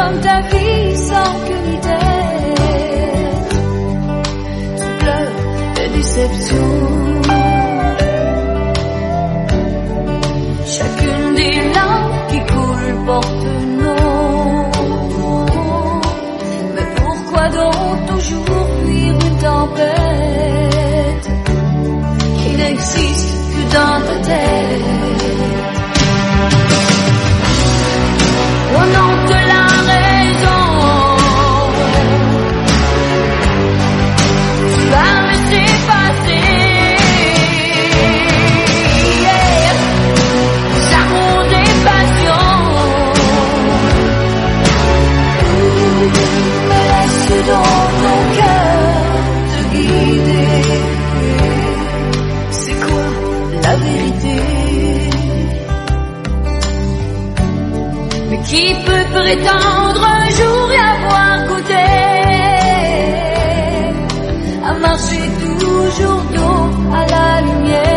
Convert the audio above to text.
comme ta vie sans queue ni tête. Tu pleures de déception. Chacune des larmes qui coulent porte nom. Mais pourquoi donc toujours fuir une tempête qui n'existe que dans ta tête? Au nom de la raison, tu vas me dépasser. Des amours, des passions. Me laisse dans ton cœur te guider. C'est quoi la vérité? Mais qui peut prétendre un jour y avoir goûté à marcher toujours dos à la lumière?